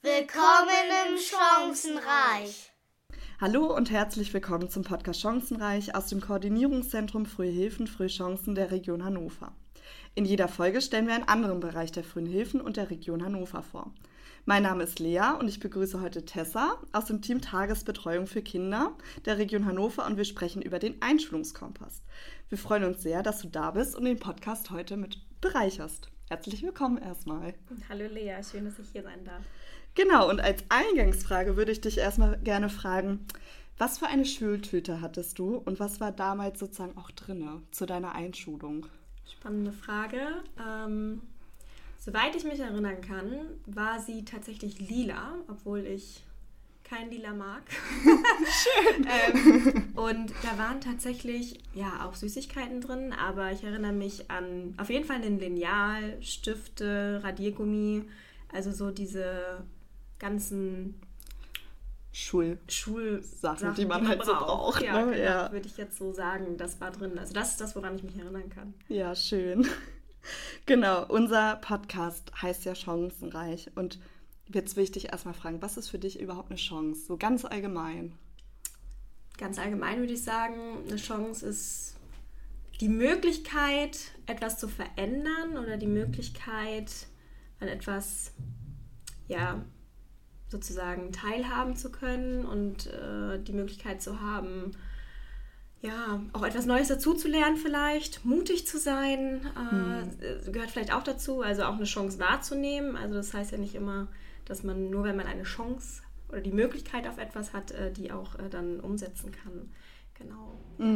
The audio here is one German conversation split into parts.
Willkommen im Chancenreich. Hallo und herzlich willkommen zum Podcast Chancenreich aus dem Koordinierungszentrum Frühe Hilfen, Frühe Chancen der Region Hannover. In jeder Folge stellen wir einen anderen Bereich der Frühen Hilfen und der Region Hannover vor. Mein Name ist Lea und ich begrüße heute Tessa aus dem Team Tagesbetreuung für Kinder der Region Hannover und wir sprechen über den Einschulungskompass. Wir freuen uns sehr, dass du da bist und den Podcast heute mit bereicherst. Herzlich willkommen erstmal. Hallo Lea, schön, dass ich hier sein darf. Genau, und als Eingangsfrage würde ich dich erstmal gerne fragen, was für eine Schultüte hattest du und was war damals sozusagen auch drin zu deiner Einschulung? Spannende Frage. Soweit ich mich erinnern kann, war sie tatsächlich lila, obwohl ich kein Lila mag. Schön. Und da waren tatsächlich auch Süßigkeiten drin, aber ich erinnere mich an auf jeden Fall den Lineal, Stifte, Radiergummi, also so diese ganzen Schulsachen, die man halt so braucht. Ja, ne? genau, Ja, würde ich jetzt so sagen, das war drin. Also das ist das, woran ich mich erinnern kann. Ja, schön. Genau, unser Podcast heißt ja Chancenreich und jetzt will ich dich erstmal fragen, was ist für dich überhaupt eine Chance? So ganz allgemein. Ganz allgemein würde ich sagen, eine Chance ist die Möglichkeit, etwas zu verändern oder die Möglichkeit, an etwas sozusagen teilhaben zu können und die Möglichkeit zu haben, auch etwas Neues dazuzulernen vielleicht, mutig zu sein, gehört vielleicht auch dazu, also auch eine Chance wahrzunehmen. Also das heißt ja nicht immer, dass man nur, wenn man eine Chance oder die Möglichkeit auf etwas hat, die auch dann umsetzen kann. Genau.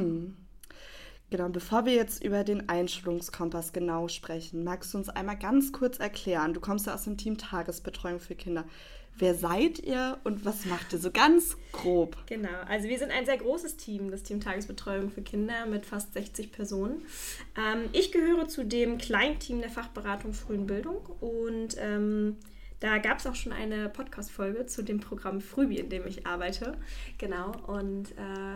Genau, bevor wir jetzt über den Einschulungskompass genau sprechen, magst du uns einmal ganz kurz erklären, du kommst ja aus dem Team Tagesbetreuung für Kinder. Wer seid ihr und was macht ihr so ganz grob? Genau, also wir sind ein sehr großes Team, das Team Tagesbetreuung für Kinder mit fast 60 Personen. Ich gehöre zu dem Kleinteam der Fachberatung Frühen Bildung und da gab es auch schon eine Podcast-Folge zu dem Programm Frühbi, in dem ich arbeite. Genau, und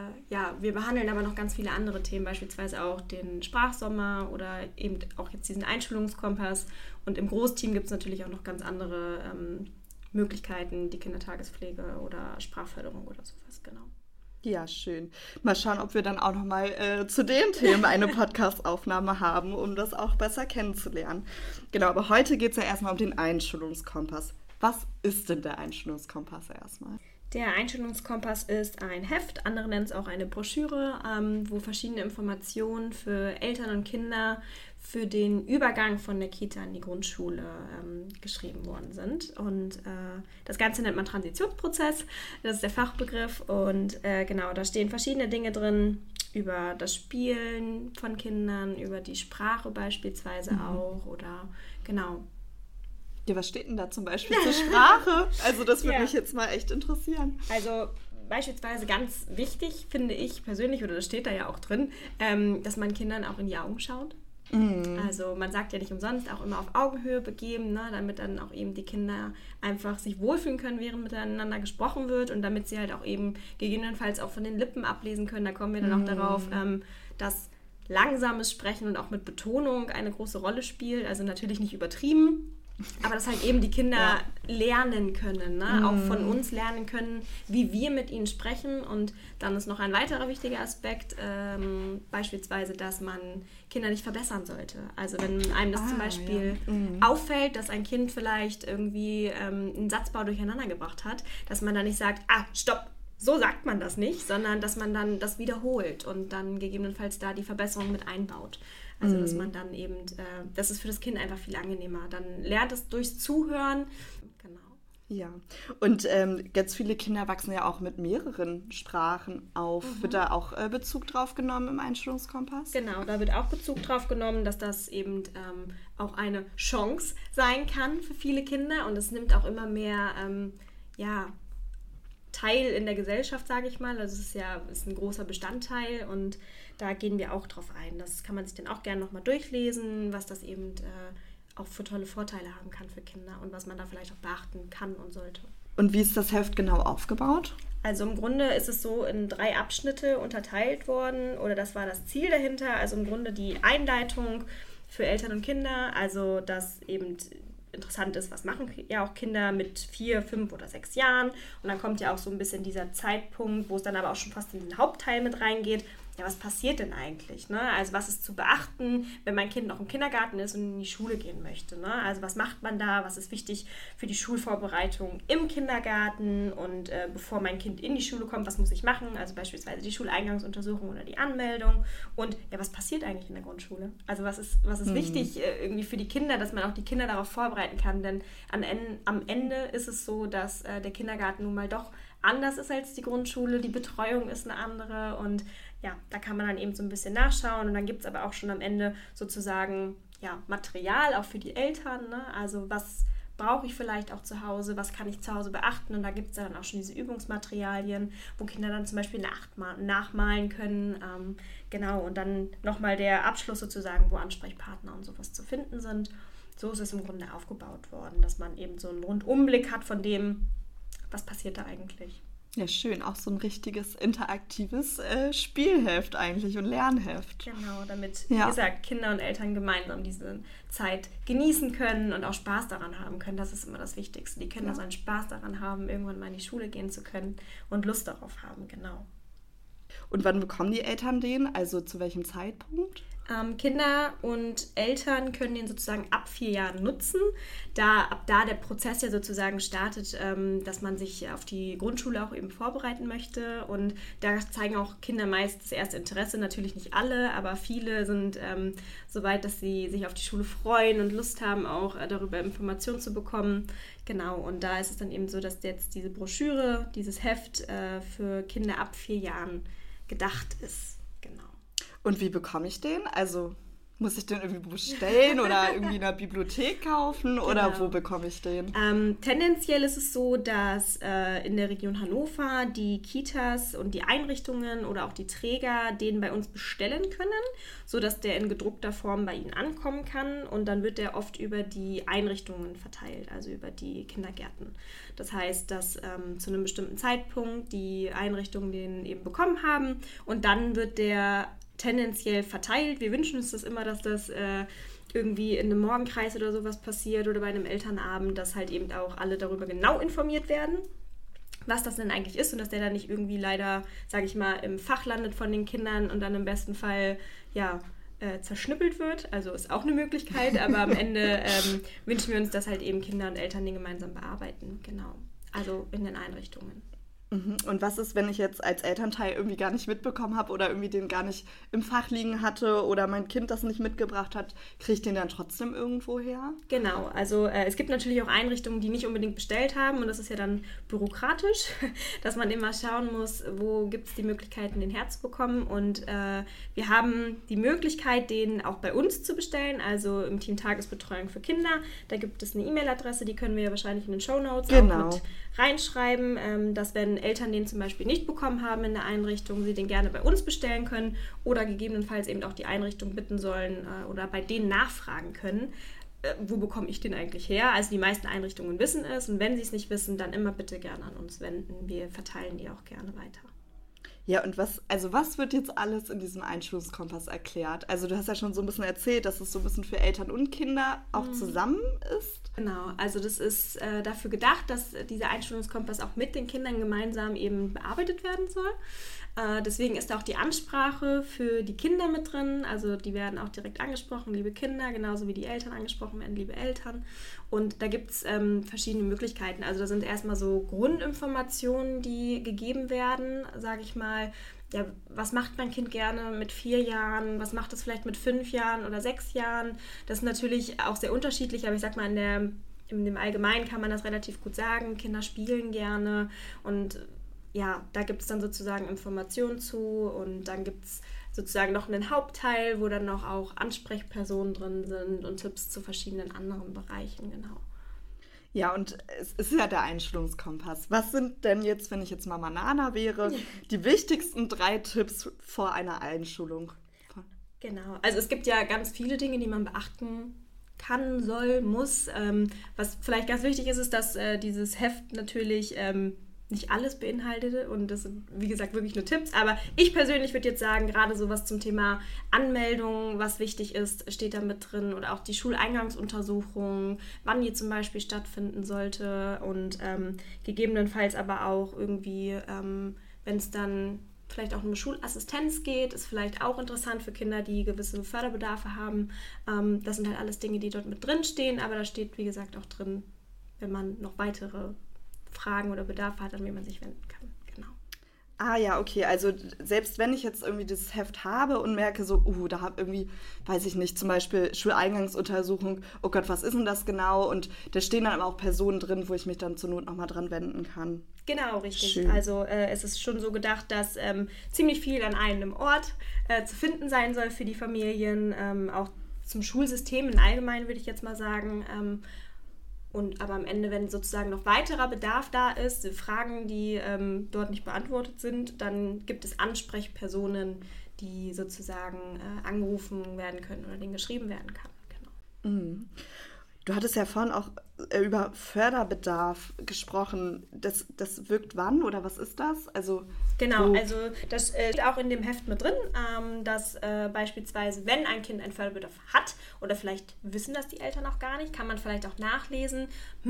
wir behandeln aber noch ganz viele andere Themen, beispielsweise auch den Sprachsommer oder eben auch jetzt diesen Einschulungskompass. Und im Großteam gibt es natürlich auch noch ganz andere Möglichkeiten, die Kindertagespflege oder Sprachförderung oder sowas, genau. Ja, schön. Mal schauen, ob wir dann auch nochmal zu den Themen eine Podcast-Aufnahme haben, um das auch besser kennenzulernen. Genau, aber heute geht es ja erstmal um den Einschulungskompass. Was ist denn der Einschulungskompass erstmal? Der Einschulungskompass ist ein Heft, andere nennen es auch eine Broschüre, wo verschiedene Informationen für Eltern und Kinder für den Übergang von der Kita in die Grundschule geschrieben worden sind. Und das Ganze nennt man Transitionsprozess, das ist der Fachbegriff. Und da stehen verschiedene Dinge drin über das Spielen von Kindern, über die Sprache beispielsweise auch oder genau. Ja, was steht denn da zum Beispiel zur Sprache? Also das würde mich jetzt mal echt interessieren. Also beispielsweise ganz wichtig, finde ich persönlich, oder das steht da ja auch drin, dass man Kindern auch in die Augen schaut. Also man sagt ja nicht umsonst auch immer auf Augenhöhe begeben, ne, damit dann auch eben die Kinder einfach sich wohlfühlen können, während miteinander gesprochen wird und damit sie halt auch eben gegebenenfalls auch von den Lippen ablesen können. Da kommen wir dann auch darauf, dass langsames Sprechen und auch mit Betonung eine große Rolle spielt, also natürlich nicht übertrieben. Aber dass halt eben die Kinder lernen können, ne? Auch von uns lernen können, wie wir mit ihnen sprechen. Und dann ist noch ein weiterer wichtiger Aspekt, beispielsweise, dass man Kinder nicht verbessern sollte. Also wenn einem das zum Beispiel auffällt, dass ein Kind vielleicht irgendwie einen Satzbau durcheinander gebracht hat, dass man dann nicht sagt, stopp, so sagt man das nicht, sondern dass man dann das wiederholt und dann gegebenenfalls da die Verbesserung mit einbaut. Also dass man dann eben, das ist für das Kind einfach viel angenehmer. Dann lernt es durchs Zuhören. Genau. Ja, und ganz viele Kinder wachsen ja auch mit mehreren Sprachen auf. Wird da auch Bezug drauf genommen im Einschulungskompass? Genau, da wird auch Bezug drauf genommen, dass das eben auch eine Chance sein kann für viele Kinder. Und es nimmt auch immer mehr Teil in der Gesellschaft, sage ich mal. Also es ist ein großer Bestandteil und da gehen wir auch drauf ein. Das kann man sich dann auch gerne nochmal durchlesen, was das eben auch für tolle Vorteile haben kann für Kinder und was man da vielleicht auch beachten kann und sollte. Und wie ist das Heft genau aufgebaut? Also im Grunde ist es so in 3 Abschnitte unterteilt worden oder das war das Ziel dahinter. Also im Grunde die Einleitung für Eltern und Kinder, also dass eben interessant ist, was machen ja auch Kinder mit 4, 5 oder 6 Jahren. Und dann kommt ja auch so ein bisschen dieser Zeitpunkt, wo es dann aber auch schon fast in den Hauptteil mit reingeht. Ja, was passiert denn eigentlich? Ne? Also was ist zu beachten, wenn mein Kind noch im Kindergarten ist und in die Schule gehen möchte? Ne? Also was macht man da? Was ist wichtig für die Schulvorbereitung im Kindergarten? Und bevor mein Kind in die Schule kommt, was muss ich machen? Also beispielsweise die Schuleingangsuntersuchung oder die Anmeldung. Und ja, was passiert eigentlich in der Grundschule? Also was ist wichtig irgendwie für die Kinder, dass man auch die Kinder darauf vorbereiten kann? Denn am Ende ist es so, dass der Kindergarten nun mal doch anders ist als die Grundschule. Die Betreuung ist eine andere und ja, da kann man dann eben so ein bisschen nachschauen und dann gibt es aber auch schon am Ende sozusagen ja, Material auch für die Eltern, ne? Also was brauche ich vielleicht auch zu Hause, was kann ich zu Hause beachten und da gibt es dann auch schon diese Übungsmaterialien, wo Kinder dann zum Beispiel nachmalen können, genau, und dann nochmal der Abschluss sozusagen, wo Ansprechpartner und sowas zu finden sind. So ist es im Grunde aufgebaut worden, dass man eben so einen Rundumblick hat von dem, was passiert da eigentlich. Ja, schön. Auch so ein richtiges interaktives Spielheft eigentlich und Lernheft. Genau, damit, wie gesagt, Kinder und Eltern gemeinsam diese Zeit genießen können und auch Spaß daran haben können. Das ist immer das Wichtigste. Die Kinder sollen Spaß daran haben, irgendwann mal in die Schule gehen zu können und Lust darauf haben, genau. Und wann bekommen die Eltern den? Also zu welchem Zeitpunkt? Kinder und Eltern können den sozusagen ab 4 Jahren nutzen, ab da der Prozess ja sozusagen startet, dass man sich auf die Grundschule auch eben vorbereiten möchte und da zeigen auch Kinder meist das erste Interesse, natürlich nicht alle, aber viele sind so weit, dass sie sich auf die Schule freuen und Lust haben, auch darüber Informationen zu bekommen. Genau, und da ist es dann eben so, dass jetzt diese Broschüre, dieses Heft für Kinder ab 4 Jahren gedacht ist. Genau. Und wie bekomme ich den? Also muss ich den irgendwie bestellen oder irgendwie in der Bibliothek kaufen oder wo bekomme ich den? Tendenziell ist es so, dass in der Region Hannover die Kitas und die Einrichtungen oder auch die Träger den bei uns bestellen können, sodass der in gedruckter Form bei ihnen ankommen kann und dann wird der oft über die Einrichtungen verteilt, also über die Kindergärten. Das heißt, dass zu einem bestimmten Zeitpunkt die Einrichtungen den eben bekommen haben und dann wird der tendenziell verteilt. Wir wünschen uns das immer, dass das irgendwie in einem Morgenkreis oder sowas passiert oder bei einem Elternabend, dass halt eben auch alle darüber genau informiert werden, was das denn eigentlich ist und dass der dann nicht irgendwie leider, sage ich mal, im Fach landet von den Kindern und dann im besten Fall, ja, zerschnippelt wird. Also ist auch eine Möglichkeit, aber am Ende wünschen wir uns, dass halt eben Kinder und Eltern den gemeinsam bearbeiten. Genau. Also in den Einrichtungen. Und was ist, wenn ich jetzt als Elternteil irgendwie gar nicht mitbekommen habe oder irgendwie den gar nicht im Fach liegen hatte oder mein Kind das nicht mitgebracht hat, kriege ich den dann trotzdem irgendwo her? Genau, also es gibt natürlich auch Einrichtungen, die nicht unbedingt bestellt haben und das ist ja dann bürokratisch, dass man immer schauen muss, wo gibt es die Möglichkeiten, den herzubekommen und wir haben die Möglichkeit, den auch bei uns zu bestellen, also im Team Tagesbetreuung für Kinder, da gibt es eine E-Mail-Adresse, die können wir ja wahrscheinlich in den Shownotes auch mit reinschreiben, dass wenn Eltern den zum Beispiel nicht bekommen haben in der Einrichtung, sie den gerne bei uns bestellen können oder gegebenenfalls eben auch die Einrichtung bitten sollen oder bei denen nachfragen können, wo bekomme ich den eigentlich her? Also die meisten Einrichtungen wissen es und wenn sie es nicht wissen, dann immer bitte gerne an uns wenden. Wir verteilen die auch gerne weiter. Ja, und was wird jetzt alles in diesem Einschulungskompass erklärt? Also du hast ja schon so ein bisschen erzählt, dass es so ein bisschen für Eltern und Kinder auch zusammen ist. Genau, also das ist dafür gedacht, dass dieser Einschulungskompass auch mit den Kindern gemeinsam eben bearbeitet werden soll. Deswegen ist da auch die Ansprache für die Kinder mit drin. Also die werden auch direkt angesprochen, liebe Kinder, genauso wie die Eltern angesprochen werden, liebe Eltern. Und da gibt es verschiedene Möglichkeiten. Also da sind erstmal so Grundinformationen, die gegeben werden, sage ich mal. Ja, was macht mein Kind gerne mit 4 Jahren? Was macht es vielleicht mit 5 Jahren oder 6 Jahren? Das ist natürlich auch sehr unterschiedlich, aber ich sag mal, in dem Allgemeinen kann man das relativ gut sagen. Kinder spielen gerne und ja, da gibt es dann sozusagen Informationen zu und dann gibt es sozusagen noch einen Hauptteil, wo dann noch auch Ansprechpersonen drin sind und Tipps zu verschiedenen anderen Bereichen, genau. Ja, und es ist ja der Einschulungskompass. Was sind denn jetzt, wenn ich jetzt Mama Nana wäre, die wichtigsten 3 Tipps vor einer Einschulung? Genau, also es gibt ja ganz viele Dinge, die man beachten kann, soll, muss. Was vielleicht ganz wichtig ist, ist, dass dieses Heft natürlich nicht alles beinhaltet und das sind, wie gesagt, wirklich nur Tipps. Aber ich persönlich würde jetzt sagen, gerade sowas zum Thema Anmeldung, was wichtig ist, steht da mit drin oder auch die Schuleingangsuntersuchung, wann die zum Beispiel stattfinden sollte und gegebenenfalls aber auch irgendwie, wenn es dann vielleicht auch um Schulassistenz geht, ist vielleicht auch interessant für Kinder, die gewisse Förderbedarfe haben. Das sind halt alles Dinge, die dort mit drin stehen, aber da steht, wie gesagt, auch drin, wenn man noch weitere Fragen oder Bedarfe hat, an wen man sich wenden kann. Genau. Ah ja, okay, also selbst wenn ich jetzt irgendwie dieses Heft habe und merke so, da habe irgendwie, weiß ich nicht, zum Beispiel Schuleingangsuntersuchung, oh Gott, was ist denn das genau? Und da stehen dann aber auch Personen drin, wo ich mich dann zur Not nochmal dran wenden kann. Genau, richtig. Schön. Also es ist schon so gedacht, dass ziemlich viel an einem Ort zu finden sein soll für die Familien, auch zum Schulsystem im Allgemeinen, würde ich jetzt mal sagen. Aber am Ende, wenn sozusagen noch weiterer Bedarf da ist, Fragen, die dort nicht beantwortet sind, dann gibt es Ansprechpersonen, die sozusagen angerufen werden können oder denen geschrieben werden kann. Genau. Mhm. Du hattest ja vorhin auch über Förderbedarf gesprochen. Das wirkt wann oder was ist das? Also genau, also das steht auch in dem Heft mit drin, dass beispielsweise, wenn ein Kind einen Förderbedarf hat oder vielleicht wissen das die Eltern auch gar nicht, kann man vielleicht auch nachlesen,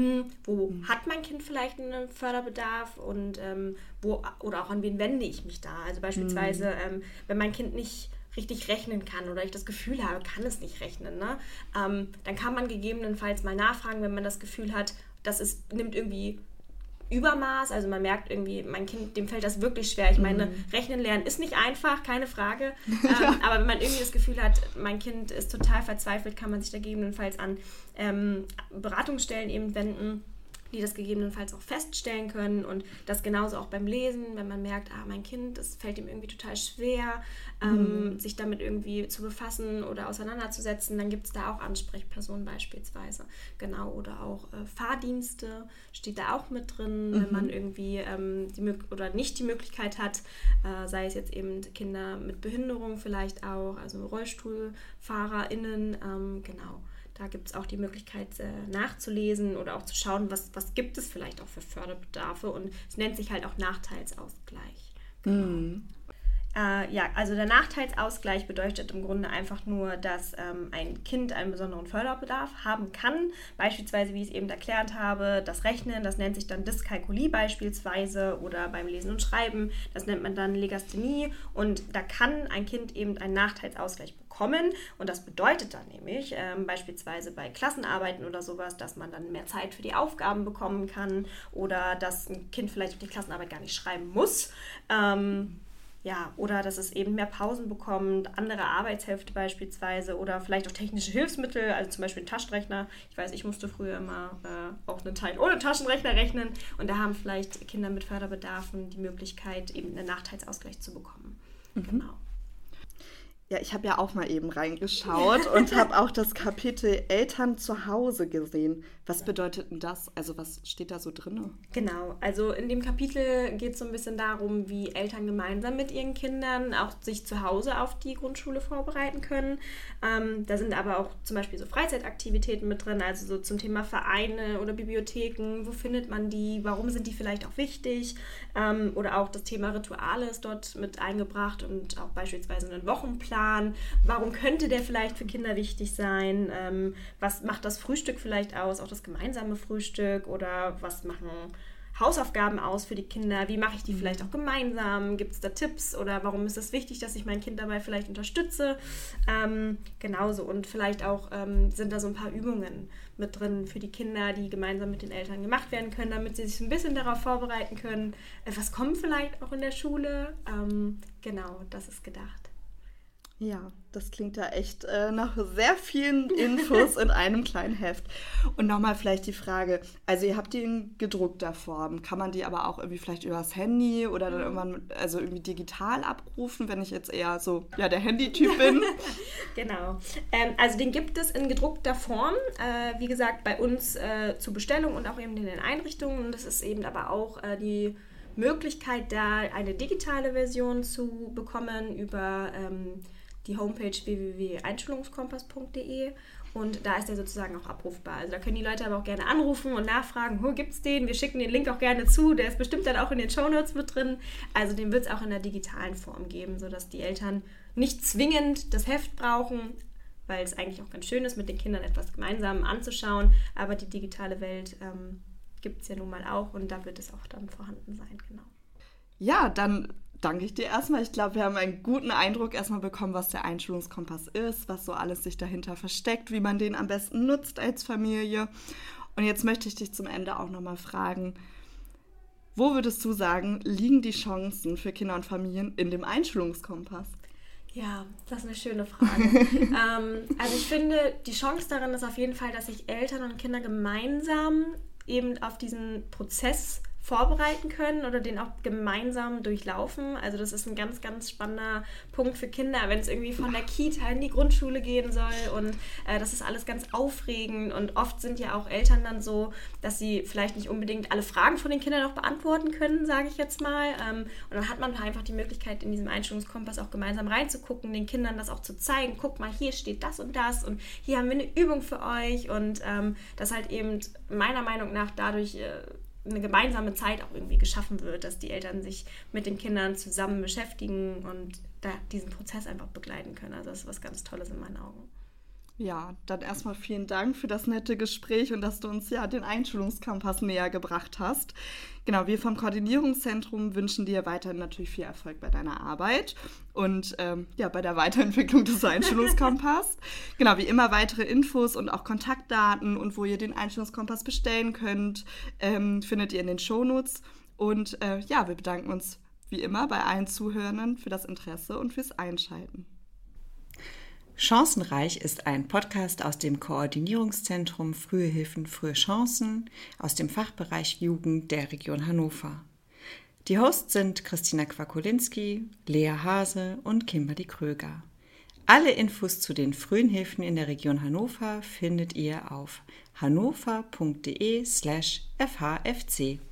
wo hat mein Kind vielleicht einen Förderbedarf und wo oder auch an wen wende ich mich da. Also beispielsweise, wenn mein Kind nicht richtig rechnen kann oder ich das Gefühl habe, kann es nicht rechnen, ne? Dann kann man gegebenenfalls mal nachfragen, wenn man das Gefühl hat, nimmt irgendwie Übermaß, also man merkt irgendwie, mein Kind, dem fällt das wirklich schwer. Ich meine, Rechnen lernen ist nicht einfach, keine Frage, aber wenn man irgendwie das Gefühl hat, mein Kind ist total verzweifelt, kann man sich da gegebenenfalls an Beratungsstellen eben wenden, die das gegebenenfalls auch feststellen können und das genauso auch beim Lesen, wenn man merkt, mein Kind, es fällt ihm irgendwie total schwer, sich damit irgendwie zu befassen oder auseinanderzusetzen, dann gibt es da auch Ansprechpersonen beispielsweise, genau, oder auch Fahrdienste steht da auch mit drin, wenn man irgendwie nicht die Möglichkeit hat, sei es jetzt eben Kinder mit Behinderung vielleicht auch, also RollstuhlfahrerInnen, genau. Da gibt es auch die Möglichkeit nachzulesen oder auch zu schauen, was gibt es vielleicht auch für Förderbedarfe und es nennt sich halt auch Nachteilsausgleich. Genau. Also der Nachteilsausgleich bedeutet im Grunde einfach nur, dass ein Kind einen besonderen Förderbedarf haben kann. Beispielsweise, wie ich es eben erklärt habe, das Rechnen, das nennt sich dann Dyskalkulie beispielsweise oder beim Lesen und Schreiben, das nennt man dann Legasthenie und da kann ein Kind eben einen Nachteilsausgleich bekommen und das bedeutet dann nämlich beispielsweise bei Klassenarbeiten oder sowas, dass man dann mehr Zeit für die Aufgaben bekommen kann oder dass ein Kind vielleicht die Klassenarbeit gar nicht schreiben muss. Oder dass es eben mehr Pausen bekommt, andere Arbeitshälfte beispielsweise oder vielleicht auch technische Hilfsmittel, also zum Beispiel einen Taschenrechner. Ich weiß, ich musste früher immer auch einen Teil ohne Taschenrechner rechnen und da haben vielleicht Kinder mit Förderbedarfen die Möglichkeit, eben einen Nachteilsausgleich zu bekommen. Genau. Ja, ich habe ja auch mal eben reingeschaut und habe auch das Kapitel Eltern zu Hause gesehen. Was bedeutet denn das? Also was steht da so drin? Genau, also in dem Kapitel geht es so ein bisschen darum, wie Eltern gemeinsam mit ihren Kindern auch sich zu Hause auf die Grundschule vorbereiten können. Da sind aber auch zum Beispiel so Freizeitaktivitäten mit drin, also so zum Thema Vereine oder Bibliotheken. Wo findet man die? Warum sind die vielleicht auch wichtig? Oder auch das Thema Rituale ist dort mit eingebracht und auch beispielsweise einen Wochenplan. Warum könnte der vielleicht für Kinder wichtig sein? Was macht das Frühstück vielleicht aus? Auch das gemeinsame Frühstück oder was machen Hausaufgaben aus für die Kinder? Wie mache ich die vielleicht auch gemeinsam? Gibt es da Tipps oder warum ist es wichtig, dass ich mein Kind dabei vielleicht unterstütze? Genauso und vielleicht auch sind da so ein paar Übungen mit drin für die Kinder, die gemeinsam mit den Eltern gemacht werden können, damit sie sich ein bisschen darauf vorbereiten können. Was kommt vielleicht auch in der Schule? Genau, das ist gedacht. Ja, das klingt ja echt nach sehr vielen Infos in einem kleinen Heft. Und nochmal vielleicht die Frage, also ihr habt die in gedruckter Form, kann man die aber auch irgendwie vielleicht übers Handy oder dann irgendwann also irgendwie digital abrufen, wenn ich jetzt eher so der Handytyp bin? Genau, also den gibt es in gedruckter Form, wie gesagt, bei uns zur Bestellung und auch eben in den Einrichtungen. Und das ist eben aber auch die Möglichkeit, da eine digitale Version zu bekommen über die Homepage www.einschulungskompass.de Und da ist der sozusagen auch abrufbar. Also da können die Leute aber auch gerne anrufen und nachfragen, gibt es den? Wir schicken den Link auch gerne zu. Der ist bestimmt dann auch in den Shownotes mit drin. Also den wird es auch in der digitalen Form geben, sodass die Eltern nicht zwingend das Heft brauchen, weil es eigentlich auch ganz schön ist, mit den Kindern etwas gemeinsam anzuschauen. Aber die digitale Welt gibt es ja nun mal auch und da wird es auch dann vorhanden sein, genau. Ja, dann danke ich dir erstmal. Ich glaube, wir haben einen guten Eindruck erstmal bekommen, was der Einschulungskompass ist, was so alles sich dahinter versteckt, wie man den am besten nutzt als Familie. Und jetzt möchte ich dich zum Ende auch nochmal fragen, wo würdest du sagen, liegen die Chancen für Kinder und Familien in dem Einschulungskompass? Ja, das ist eine schöne Frage. Also ich finde, die Chance darin ist auf jeden Fall, dass sich Eltern und Kinder gemeinsam eben auf diesen Prozess vorbereiten können oder den auch gemeinsam durchlaufen. Also das ist ein ganz, ganz spannender Punkt für Kinder, wenn es irgendwie von der Kita in die Grundschule gehen soll und das ist alles ganz aufregend und oft sind ja auch Eltern dann so, dass sie vielleicht nicht unbedingt alle Fragen von den Kindern noch beantworten können, sage ich jetzt mal. Und dann hat man einfach die Möglichkeit, in diesem Einschulungskompass auch gemeinsam reinzugucken, den Kindern das auch zu zeigen. Guck mal, hier steht das und hier haben wir eine Übung für euch und das halt eben meiner Meinung nach dadurch eine gemeinsame Zeit auch irgendwie geschaffen wird, dass die Eltern sich mit den Kindern zusammen beschäftigen und da diesen Prozess einfach begleiten können. Also das ist was ganz Tolles in meinen Augen. Ja, dann erstmal vielen Dank für das nette Gespräch und dass du uns ja den Einschulungskompass näher gebracht hast. Genau, wir vom Koordinierungszentrum wünschen dir weiterhin natürlich viel Erfolg bei deiner Arbeit und bei der Weiterentwicklung des Einschulungskompass. Genau, wie immer weitere Infos und auch Kontaktdaten und wo ihr den Einschulungskompass bestellen könnt, findet ihr in den Shownotes. Und wir bedanken uns wie immer bei allen Zuhörern für das Interesse und fürs Einschalten. Chancenreich ist ein Podcast aus dem Koordinierungszentrum Frühe Hilfen, Frühe Chancen aus dem Fachbereich Jugend der Region Hannover. Die Hosts sind Christina Kwakulinski, Lea Hase und Kimberly Kröger. Alle Infos zu den frühen Hilfen in der Region Hannover findet ihr auf hannover.de/fhfc.